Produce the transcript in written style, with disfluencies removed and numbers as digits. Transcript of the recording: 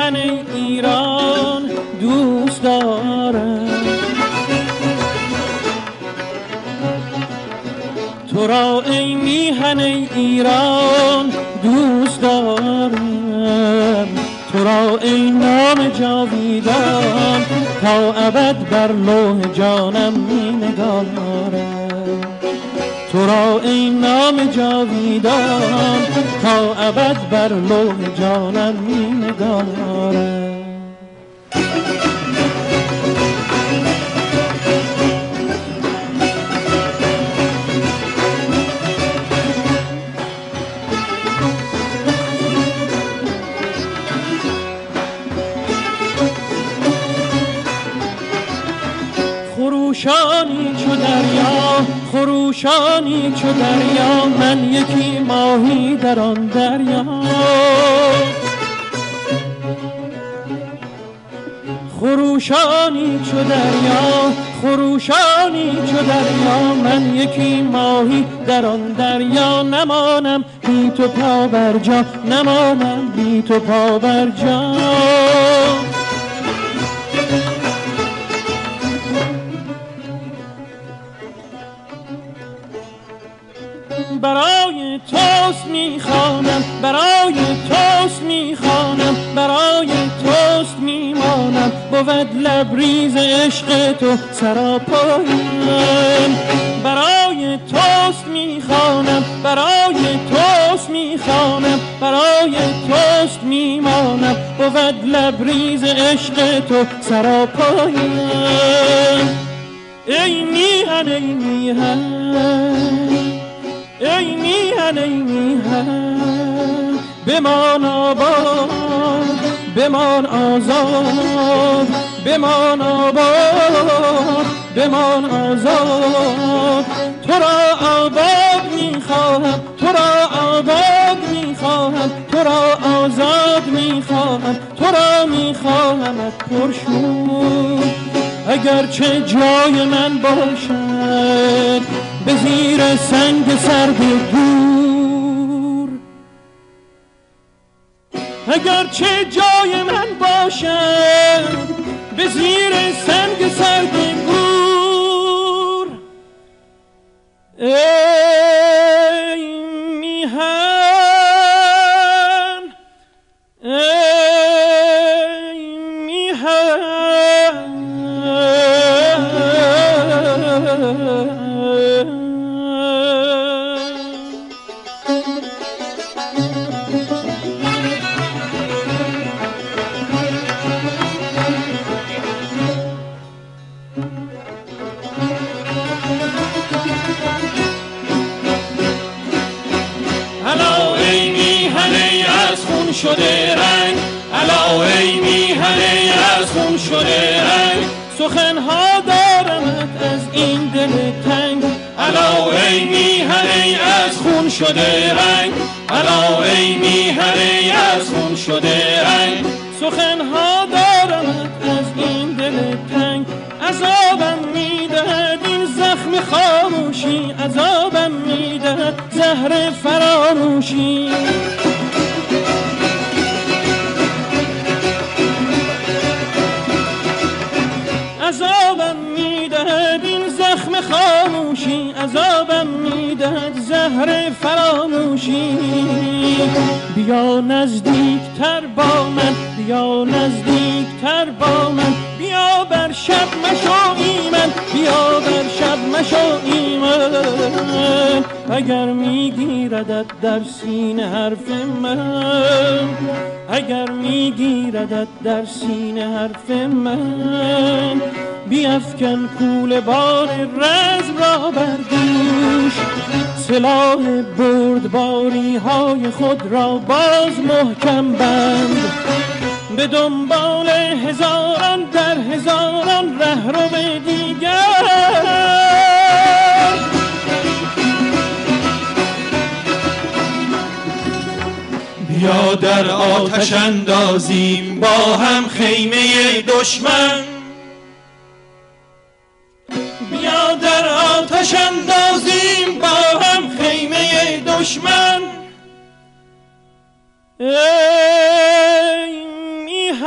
میهن ایران دوست دارم، تو را ای میهن ایران دوست دارم، تو را ای نام جاویدان تا ابد بر لوح جانم می نگارم، تو را ای نام جاویدان تا ابد بر لوح جانم می نگارم. خروشانی چو دریا، خروشانی چو دریا، من یکی ماهی در آن دریا، خروشانی چو دریا، خروشانی چو دریا، من یکی ماهی در آن دریا، نمانم بی تو پا بر جا، نمانم بی تو پا بر جا. برای توست میخوانم، برای توست میخوانم، برای توست میمانم، بود لبریز عشق تو سراپایم، برای توست میخوانم، برای توست میخوانم، برای توست میمانم، بود لبریز عشق تو سراپایم. ای میهن ای میهن، ای میهن ای میهن، بمان آباد، بمان آزاد، بمان آباد، بمان آزاد، تو را آباد میخواهم، تو را آباد میخواهم، تو را آزاد میخواهم، تو را میخواهمت پرشور، اگرچه جای من باشد به زیر سنگ سرد دور، اگرچه جای من باشد به زیر سنگ سرد دور. ای میهن، ای میهن، شده رنگ، الا ای میهن از خون شده رنگ، سخنها دارمت از این دل تنگ، الا ای میهن از خون شده رنگ، الا ای میهن از خون شده رنگ، سخنها دارمت از این دل تنگ، عذابم میدهد این زخم خاموشی، عذابم میدهد زهر فراموشی، عذابم میدهد این زخم خاموشی، عذابم میدهد زهر فراموشی. بیا نزدیک تر با من، بیا نزدیک تر با من، بیا بر شب مشو ایمن، بیا بر شب مشو ایمن، اگر میگیردت در سینه حرف من، اگر میگیردت در سینه حرف من، بیفکن کوله بار رزم را بر دوش، سلاح بردباری های خود را باز محکم بند، به دنبال هزاران در هزاران رهرو دیگر، بیا در آتش اندازیم با هم خیمه دشمن، بیا در آتش اندازیم با هم خیمه دشمن. ای میهن،